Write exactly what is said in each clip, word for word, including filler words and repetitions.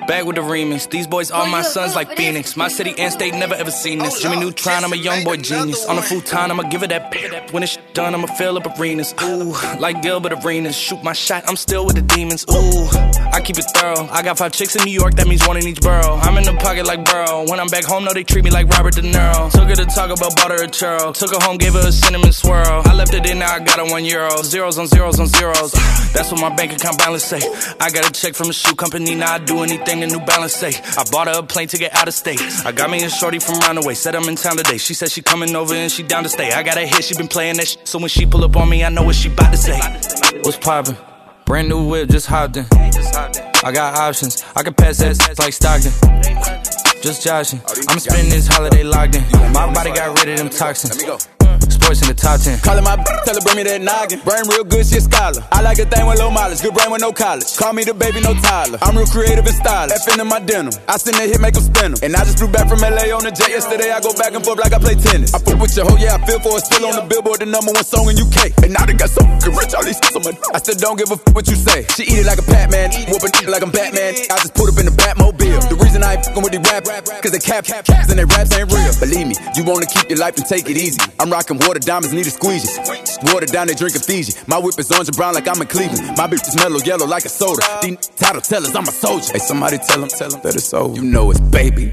Back with the remix. These boys are my sons like Phoenix. My city and state never ever seen this. Jimmy Neutron, I'm a young boy genius. On a futon, I'ma give it that pit. When it's done, I'ma fill up arenas. Ooh, like Gilbert Arenas. Shoot my shot, I'm still with the demons. Ooh, I keep it thorough. I got five chicks in New York, that means one in each borough. I'm in the pocket like Burrow. When I'm back home, no, they treat me like Robert De Niro. Took her to talk about butter or churro. Took her home, gave her a cinnamon swirl. I left it in, now I got her one euro. Zeros on zeros on zeros. That's what my bank account balance say. I got a check from a shoe company, now I do anything the New Balance say. I bought her a plane to get out of state. I got me a shorty from round the way. Said I'm in town today. She said she coming over and she down to stay. I got a hit, she been playing that shit. So when she pull up on me, I know what she bout to say. What's poppin'? Brand new whip, just hopped in. I got options. I can pass that like Stockton. Just joshing. I'm spending this holiday locked in. My body got rid of them toxins. Sports in the top ten. Callin' my b****, tell her bring me that noggin. Brain real good, she a scholar. I like a thing with low mileage, good brain with no college. Call me the baby, no Tyler. I'm real creative and stylish. F in my denim. I send that hit, make them spin 'em. And I just flew back from L A on the jet yesterday. I go back and forth like I play tennis. I fuck with your hoe, yeah, I feel for it. Still on the Billboard, the number one song in U K. And now they got so fucking rich, all these shit on my I still don't give a f what you say. She eat it like a Pac-Man, whoopin' it like I'm Batman. I just put up in the Batmobile. The reason I ain't fucking with these rap, cause they cap, cap, caps and they raps ain't real. Believe me, you wanna keep your life and take it easy. I'm rockin' water diamonds, need a squeeze. Water down, they drinkin' Fiji. My whip is orange and brown like I'm in Cleveland. My bitch is mellow yellow like a soda. These title tellers, I'm a soldier. Hey, somebody tell them, tell them that it's over. You know it's baby.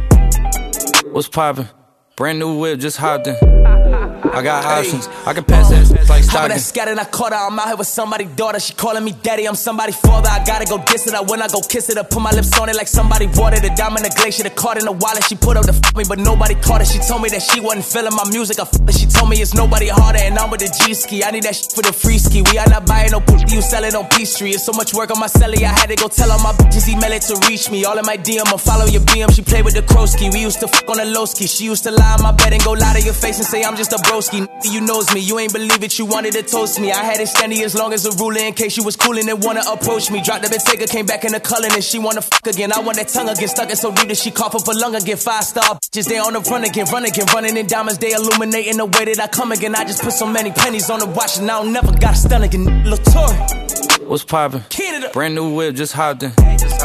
What's poppin'? Brand new whip, just hopped in. I got options. I can pass that like Stockton. I scattered, I caught her. I'm out here with somebody's daughter. She calling me daddy. I'm somebody's father. I gotta go diss it. I when I go kiss it. I put my lips on it like somebody watered a diamond, a glacier, the card in the wallet. She put up to f me, but nobody caught it. She told me that she wasn't feeling my music. I f it. She told me it's nobody harder, and I'm with the G ski. I need that shit for the free ski. We are not buying no pussy. You sell it on P Street. It's so much work on my celly. I had to go tell all my bitches email it to reach me. All in my D M. I follow your B M. She played with the Krosky. We used to f on the low ski. She used to lie on my bed and go lie to your face and say I'm just a broski. You knows me, you ain't believe it, you wanted to toast me. I had it standing as long as a ruler in case you was coolin' and wanna approach me. Dropped the Bentayga, came back in the culling and she wanna fuck again. I want that tongue again, stuck it so deep that she cough up a lung again. Five star bitches, they on the run again, run again, running in diamonds, they illuminating the way that I come again. I just put so many pennies on the watch and I don't never got a stun again. Latour. What's poppin'? Brand new whip, just hopped in.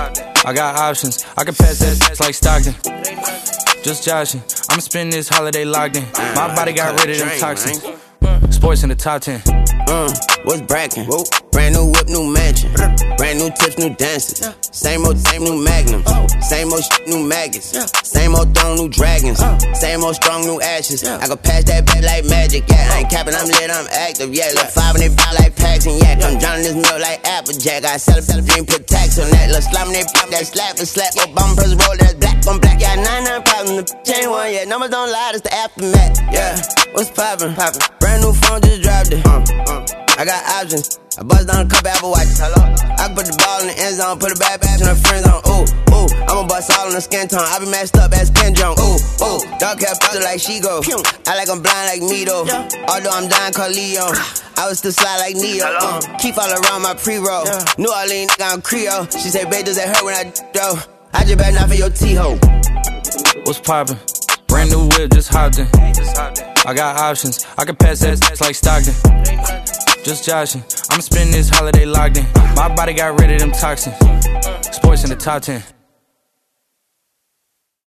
I got options. I can pass that like Stockton. Just joshing. I'm spending this holiday locked in. My body got rid of them toxins. Sports in the top ten. Uh, what's brackin'? Brand new whip, new mansion. Brand new tips, new dances. Same old, same new magnums. Same old shit, new maggots. Same old throne, new dragons. Same old strong, new ashes. I can pass that back like magic, yeah. I ain't capping, I'm lit, I'm active, yeah. Look five and they bout like packs and yak. I'm drowning this milk like Applejack. I sell a sell a dream, put tax on that. Look slime, they pop that slap and slap. Obama press roll, that's black on black. Yeah, nine nine problems, the chain one, yeah. Numbers don't lie, it's the aftermath, yeah. What's poppin'? Poppin'. Brand new phone, just dropped it. Uh, uh. I got options. I bust down a couple Apple Watches. Hello. I can put the ball in the end zone, put a bad batch on her friends on. Ooh, ooh. I'ma bust all on the skin tone. I be matched up as Ken Jong. Ooh, ooh. Dog hair buster like she go. I like I'm blind like me though. Although I'm dying called Leo. I was still slide like Neo. Uh, keep all around my pre-roll. New Orleans, I'm Creole. She say, babe, does it hurt when I do? I just better not for your T-ho. What's poppin'? Brand new whip, just hopped in. I got options. I can pass that like Stockton. Just joshing. I'm spending this holiday locked in. My body got rid of them toxins. Sports in the top ten.